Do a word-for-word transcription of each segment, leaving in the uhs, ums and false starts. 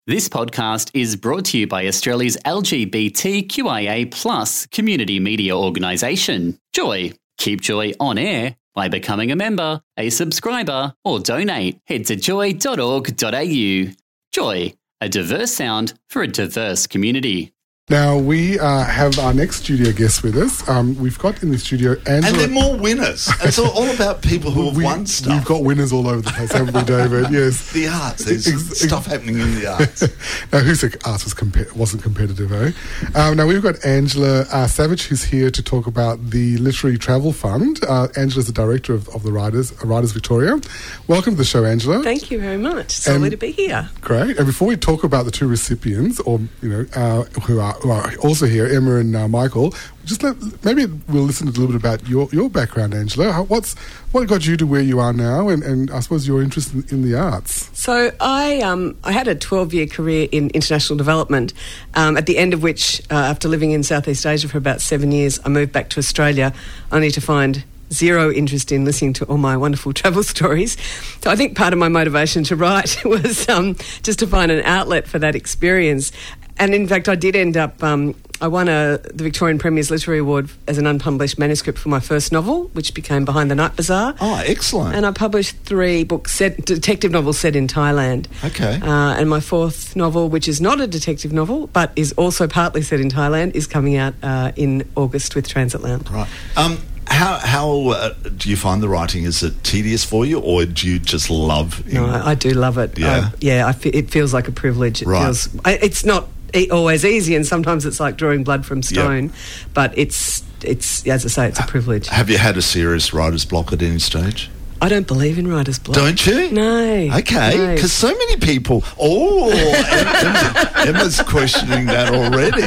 This podcast is brought to you by Australia's L G B T Q I A plus community media organisation, Joy. Keep Joy on air by becoming a member, a subscriber, or donate. Head to joy dot org dot a u. Joy, a diverse sound for a diverse community. Now, we uh, have our next studio guest with us. Um, we've got in the studio Angela. And they're more winners. It's all, all about people who have we, won stuff. We've got winners all over the place, haven't we, David? Yes. The arts. There's Ex- stuff happening in the arts. Now, who said arts was compa- wasn't competitive, eh? Um, now, we've got Angela uh, Savage, who's here to talk about the Literary Travel Fund. Uh, Angela's the director of, of the Writers, uh, Writers Victoria. Welcome to the show, Angela. Thank you very much. It's lovely to be here. Great. And before we talk about the two recipients, or, you know, uh, who, are, who are also here, Emma and uh, Michael, just let, maybe we'll listen a little bit about your, your background, Angela. How, what's what got you to where you are now, and, and I suppose your interest in, in the arts? So I um, I had a twelve-year career in international development, um, at the end of which, uh, after living in Southeast Asia for about seven years, I moved back to Australia, only to find zero interest in listening to all my wonderful travel stories. So I think part of my motivation to write was um, just to find an outlet for that experience. And in fact, I did end up, um, I won a, the Victorian Premier's Literary Award as an unpublished manuscript for my first novel, which became Behind the Night Bazaar. Oh, excellent. And I published three books, set, detective novels set in Thailand. Okay. Uh, and my fourth novel, which is not a detective novel, but is also partly set in Thailand, is coming out uh, in August with Transatlantic. Right. Um, how how uh, do you find the writing? Is it tedious for you, or do you just love it? No, I, I do love it. Yeah? I, yeah, I fe- it feels like a privilege. It Right. feels, I, it's not e- always easy, and sometimes it's like drawing blood from stone, Yep. but it's, it's as I say, it's a privilege. Have you had a serious writer's block at any stage? I don't believe in writer's block. Don't you? No. Okay, no. because so many people... Oh, Emma, Emma's questioning that already.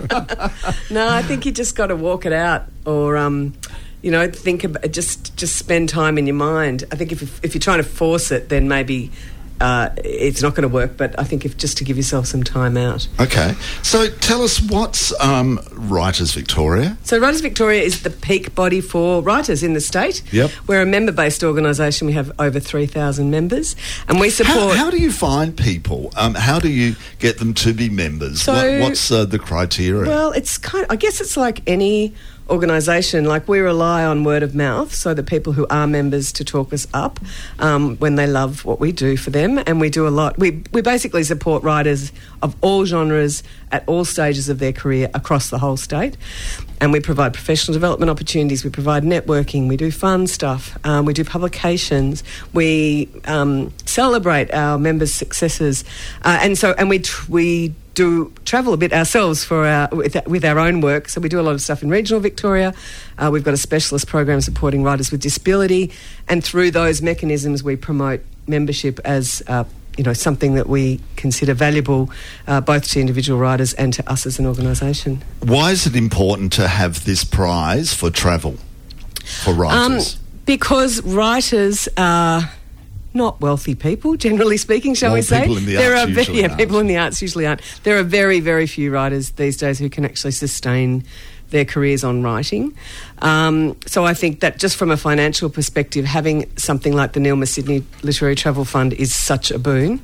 No, I think you just got to walk it out, or um, you know, think about just just spend time in your mind. I think if if you're trying to force it, then maybe uh, it's not going to work. But I think if just to give yourself some time out. Okay, so tell us what's um, Writers Victoria? So Writers Victoria is the peak body for writers in the state. Yep. We're a member-based organisation. We have over three thousand members, and we support... How, how do you find people? Um, how do you get them to be members? So, what, what's uh, the criteria? Well, it's kind of, I guess it's like any organisation. Like, we rely on word of mouth, so that people who are members to talk us up um, when they love what we do for them, and we do a lot. We we basically support writers of all genres at all stages of their career across the whole state, and we provide professional development opportunities. We provide networking. We do fun stuff. Um, we do publications. We um, celebrate our members' successes, uh, and so and we tr- we. do travel a bit ourselves for our, with, with our own work. So we do a lot of stuff in regional Victoria. Uh, we've got a specialist program supporting writers with disability, and through those mechanisms we promote membership as uh, you know, something that we consider valuable uh, both to individual writers and to us as an organisation. Why is it important to have this prize for travel for writers? Um, because writers are not wealthy people, generally speaking, shall well, we say? People in the there arts are usually yeah, aren't. people in the arts usually aren't. There are very, very few writers these days who can actually sustain their careers on writing. Um, so I think that just from a financial perspective, having something like the Nilma Sydney Literary Travel Fund is such a boon.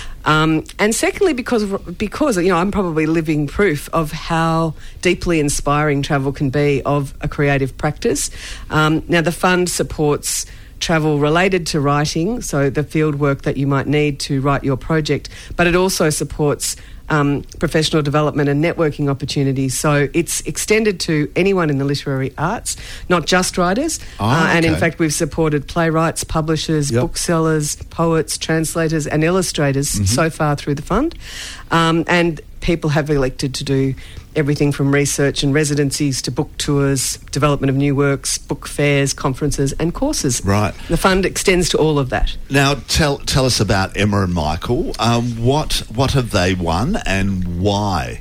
Um, and secondly, because because you know, I'm probably living proof of how deeply inspiring travel can be of a creative practice. Um, now, the fund supports travel related to writing, so the field work that you might need to write your project, but it also supports um, professional development and networking opportunities. So it's extended to anyone in the literary arts, not just writers. Oh, uh, and in okay. fact, we've supported playwrights, publishers, Yep. booksellers, poets, translators and illustrators Mm-hmm. so far through the fund. Um, and people have elected to do everything from research and residencies to book tours, development of new works, book fairs, conferences and courses. Right. The fund extends to all of that. Now, tell tell us about Emma and Michael. Um, what what have they won and why?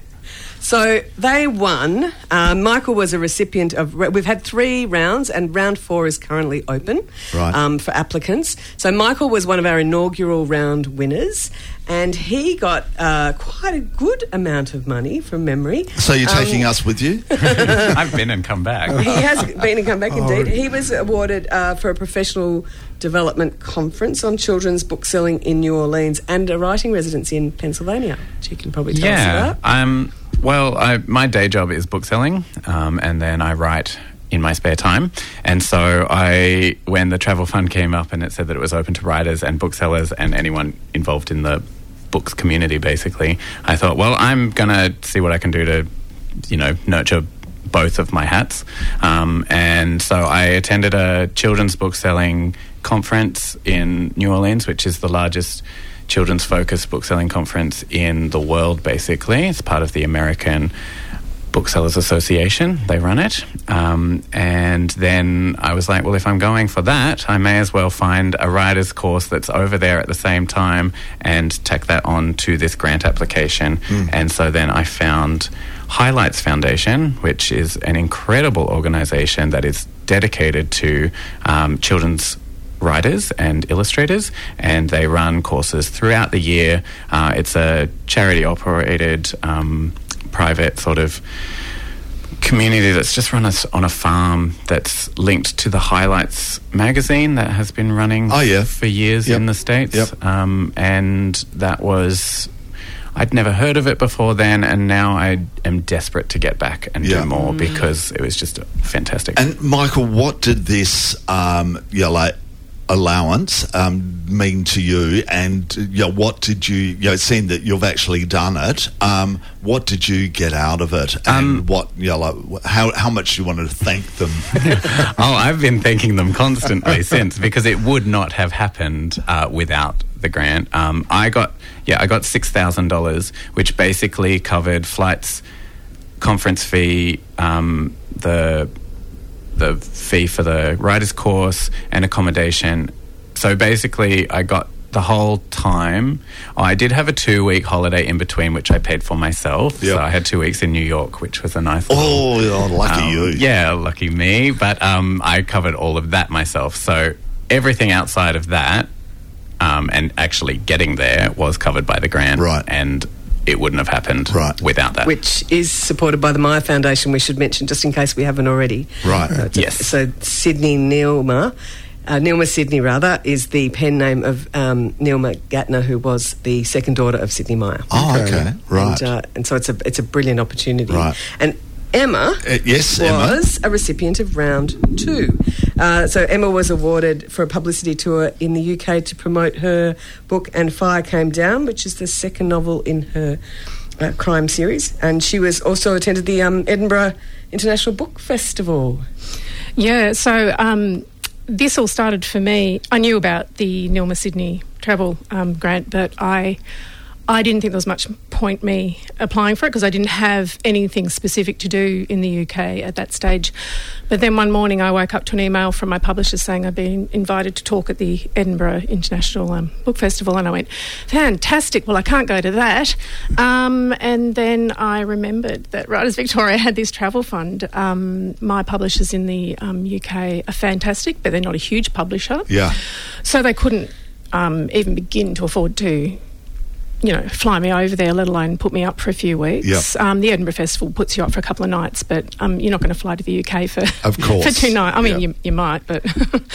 So they won. Uh, Michael was a recipient of... We've had three rounds, and round four is currently open Right. um, for applicants. So Michael was one of our inaugural round winners, and he got uh, quite a good amount of money from memory. So you're taking Um, us with you? I've been and come back. He has been and come back, indeed. He was awarded uh, for a professional development conference on children's book selling in New Orleans and a writing residency in Pennsylvania, which you can probably tell us Yeah. about. Um, well, I, my day job is book selling, um, and then I write in my spare time. And so I, when the travel fund came up and it said that it was open to writers and booksellers and anyone involved in the books community, basically, I thought, well, I'm going to see what I can do to, you know, nurture both of my hats. Um, and so I attended a children's book selling conference in New Orleans, which is the largest children's focused book selling conference in the world, basically. It's part of the American Booksellers Association. They run it. Um, and then I was like, well, if I'm going for that, I may as well find a writer's course that's over there at the same time and tack that on to this grant application. Mm. And so then I found Highlights Foundation, which is an incredible organisation that is dedicated to um, children's writers and illustrators, and they run courses throughout the year. Uh, it's a charity-operated um private sort of community that's just run us on a farm that's linked to the Highlights magazine that has been running oh, yeah. for years yep. in the States. Yep. Um, and that was... I'd never heard of it before then, and now I am desperate to get back and yeah. do more mm. because it was just fantastic. And, Michael, what did this um, you know, like, allowance um, mean to you, and you know, what did you, you know, seeing that you've actually done it, um, what did you get out of it, and um, what, you know, like, how, how much you wanted to thank them? Oh, I've been thanking them constantly since, because it would not have happened uh, without the grant. Um, I got, yeah, I got six thousand dollars, which basically covered flights, conference fee, um, the the fee for the writer's course and accommodation. So basically I got the whole time. Oh, I did have a two-week holiday in between, which I paid for myself. Yep. So I had two weeks in New York, which was a nice little, oh, lucky um, you. Yeah, lucky me. But um, I covered all of that myself. So everything outside of that um, and actually getting there was covered by the grant. Right. And it wouldn't have happened right. without that. Which is supported by the Maya Foundation, we should mention, just in case we haven't already. Right. So yes. A, so Sydney Neilma, uh, Neilma Sydney, rather, is the pen name of um, Neilma Gatner, who was the second daughter of Sydney Meyer. Oh, okay. okay. Right. And, uh, and so it's a it's a brilliant opportunity. Right. And Emma uh, yes, was Emma. a recipient of round two. Uh, so Emma was awarded for a publicity tour in the U K to promote her book And Fire Came Down, which is the second novel in her uh, crime series. And she was also attended the um, Edinburgh International Book Festival. Yeah, so um, this all started for me. I knew about the Neilma Sydney travel um, grant, but I... I didn't think there was much point me applying for it because I didn't have anything specific to do in the U K at that stage. But then one morning I woke up to an email from my publisher saying I'd been invited to talk at the Edinburgh International um, Book Festival, and I went, fantastic, well, I can't go to that. Um, and then I remembered that Writers Victoria had this travel fund. Um, my publishers in the um, U K are fantastic, but they're not a huge publisher. Yeah. So they couldn't um, even begin to afford to you know, fly me over there, let alone put me up for a few weeks. Yep. Um, the Edinburgh Festival puts you up for a couple of nights, but um, you're not going to fly to the U K for, of course. for two nights. I mean, yep. you, you might, but...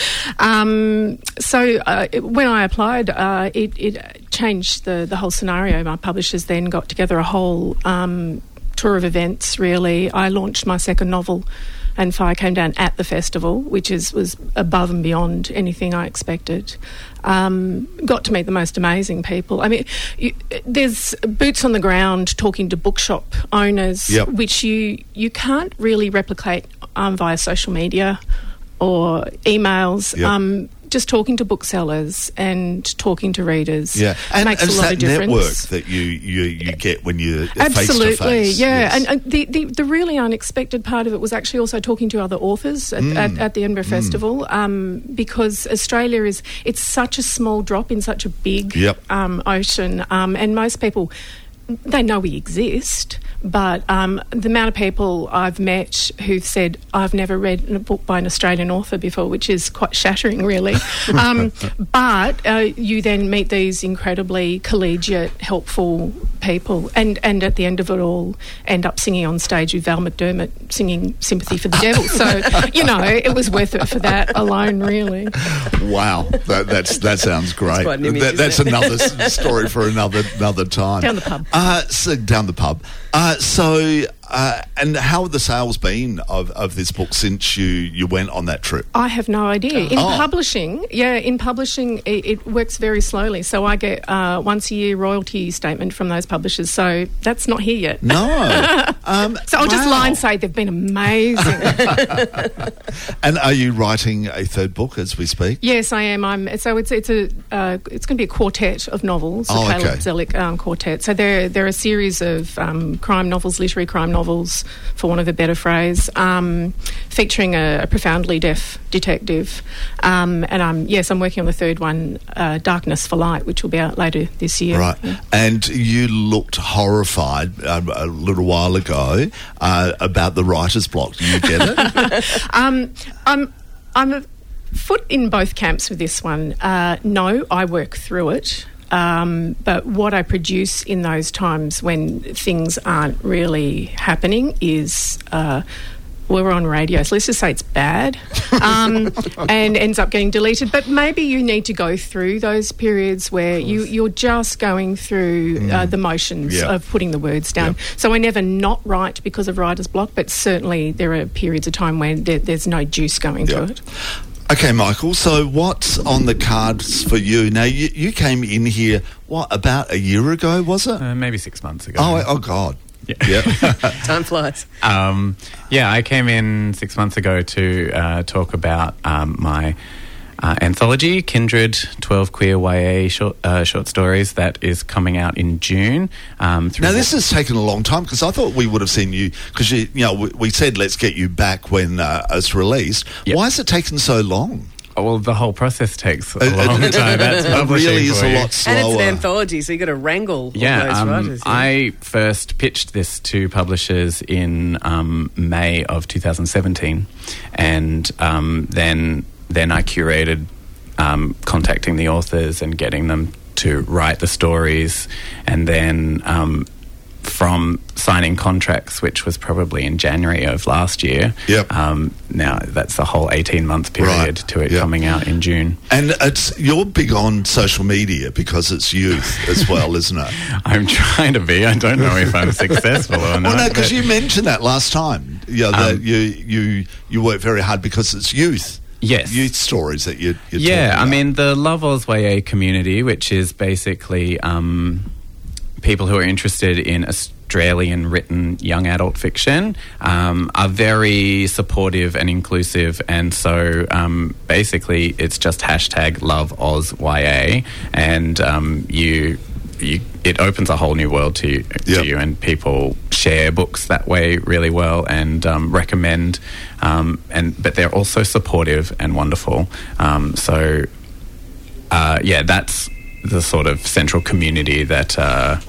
um, so uh, it, when I applied, uh, it, it changed the, the whole scenario. My publishers then got together a whole um, tour of events, really. I launched my second novel, And Fire Came Down, at the festival, which is was above and beyond anything I expected. Um, got to meet the most amazing people. I mean, you, there's boots on the ground talking to bookshop owners, yep. which you you can't really replicate um, via social media or emails. Yep. Um, just talking to booksellers and talking to readers yeah. and, makes and a lot that of difference. Network that you, you, you get when you're Absolutely, face to face. yeah. Yes. And, and the, the, the really unexpected part of it was actually also talking to other authors at, mm. at, at the Edinburgh mm. Festival, um, because Australia is, it's such a small drop in such a big yep. um, ocean, um, and most people, they know we exist, but um, the amount of people I've met who've said, I've never read a book by an Australian author before, which is quite shattering, really. um, but uh, you then meet these incredibly collegiate, helpful people, and, and at the end of it all, end up singing on stage with Val McDermott singing Sympathy for the Devil. So, you know, it was worth it for that alone, really. Wow, that, that's that sounds great. That's quite an image, That- that's isn't it? another s- story for another another time. Down the pub. Uh, so down the pub. Uh, so, uh, and how have the sales been of, of this book since you, you went on that trip? I have no idea. In Oh. publishing, yeah, in publishing, it, it works very slowly. So I get uh, once a year royalty statement from those publishers. So that's not here yet. No. Um, So I'll just wow. lie and say they've been amazing. And are you writing a third book as we speak? Yes, I am. I'm so it's it's a uh, it's going to be a quartet of novels, Oh, the Caleb okay. Zellick um, quartet. So there there are a series of um, crime novels, literary crime novels, for want of a better phrase, um, featuring a, a profoundly deaf detective. Um, and I'm yes, I'm working on the third one, uh, Darkness for Light, which will be out later this year. Right. Yeah. And you looked horrified um, a little while ago uh, about the writer's block. Do you get it? Um, I'm I'm a foot in both camps with this one. Uh, no, I work through it. Um, but what I produce in those times when things aren't really happening is uh, we're on radio, so let's just say it's bad, um, and ends up getting deleted. But maybe you need to go through those periods where you, you're just going through uh, the motions Yeah. of putting the words down. Yeah. So I never not write because of writer's block, but certainly there are periods of time when there, there's no juice going Yeah. through it. Okay, Michael, so what's on the cards for you? Now, you, you came in here, what, about a year ago, was it? Uh, maybe six months ago. oh, oh, God. Yeah. Yeah. Time flies. Um, yeah, I came in six months ago to uh, talk about um, my uh, anthology, Kindred, twelve Queer Y A short, uh, short stories, that is coming out in June. Um, through Now, this has taken a long time because I thought we would have seen you, because, you, you know, we, we said let's get you back when uh, it's released. Yep. Why has it taken so long? Oh, well, the whole process takes a It- it- long time. That's It publishing really is for a you. lot slower. And it's an anthology, so you've got to wrangle all Yeah, those um, writers. yeah. I first pitched this to publishers in um, May of two thousand seventeen, and um, then then I curated um, contacting the authors and getting them to write the stories, and then um, from signing contracts, which was probably in January of last year. Yep. Um, now that's a whole eighteen month period Right, to it yep. coming out in June. And it's you're big on social media because it's youth as well, isn't it? I'm trying to be. I don't know if I'm successful or not. Well, no, because but- you mentioned that last time. Yeah, that Um, you you you work very hard because it's youth. Yes. Youth stories that you. You're Yeah, talking I about. mean, the Love Oz Y A community, which is basically um, people who are interested in Australian written young adult fiction, um, are very supportive and inclusive. And so um, basically, it's just hashtag Love Oz Y A, and um, you. You, it opens a whole new world to you, to Yep. you, and people share books that way really well and um, recommend. Um, and but they're also supportive and wonderful. Um, so uh, yeah, that's the sort of central community that uh,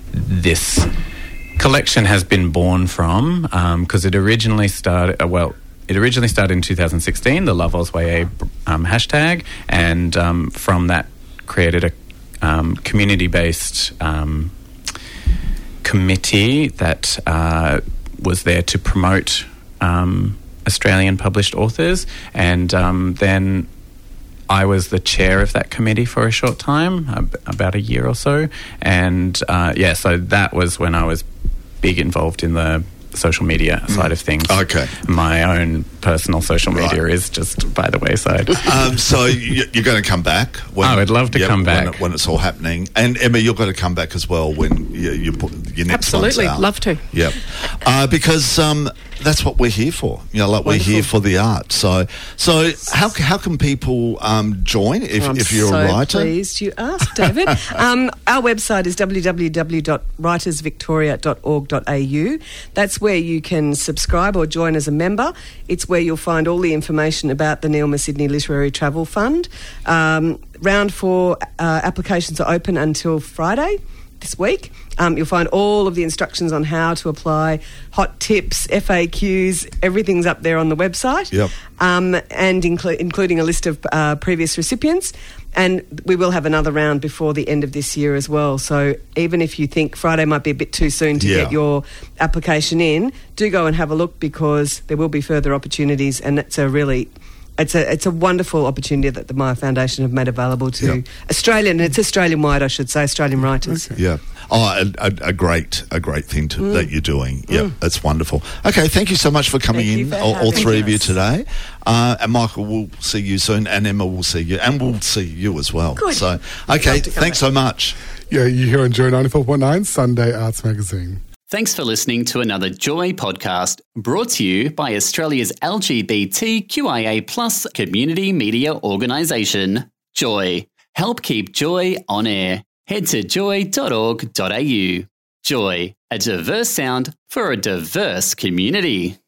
this collection has been born from, because it originally started. Uh, well. It originally started in two thousand sixteen, the Love Oz Y A um, hashtag, and um, from that created a um, community-based um, committee that uh, was there to promote um, Australian published authors, and um, then I was the chair of that committee for a short time, ab- about a year or so, and uh, yeah, so that was when I was big involved in the social media side of things. Okay. My own personal social media Right. is just by the wayside. Um, so you, you're going to come back? When, I would love to come when back. it- when it's all happening. And Emma, you're going to come back as well when you, you put your next Absolutely, one's out. love to. Yep. Uh, because um, that's what we're here for. You know, like Wonderful. we're here for the art. So, so how how can people um, join if, I'm if you're so a writer? pleased you asked, David. um, our website is w w w dot writers victoria dot org dot a u. That's where you can subscribe or join as a member. It's where you'll find all the information about the Neilma Sydney Literary Travel Fund. Um, round four uh, applications are open until Friday. this week. Um, you'll find all of the instructions on how to apply, hot tips, F A Qs, everything's up there on the website. Yep. Um, and inclu- including a list of uh, previous recipients. And we will have another round before the end of this year as well. So even if you think Friday might be a bit too soon to Yeah. get your application in, do go and have a look, because there will be further opportunities, and it's a really... It's a it's a wonderful opportunity that the Maya Foundation have made available to Yep. Australian, and it's Australian-wide, I should say, Australian writers. Yeah. Oh, a, a, a great, a great thing to, that you're doing. Yeah, that's wonderful. Okay, thank you so much for coming Thank you in, for all, all having three of you us. today. Uh, and Michael, we'll see you soon, and Emma will see you, and we'll see you as well. Good. So, I'd okay, love to come thanks back. so much. Yeah, you hear on Joy ninety-four point nine, Sunday Arts Magazine. Thanks for listening to another Joy podcast brought to you by Australia's L G B T Q I A plus community media organisation, Joy. Help keep Joy on air. Head to joy dot org dot a u. Joy, a diverse sound for a diverse community.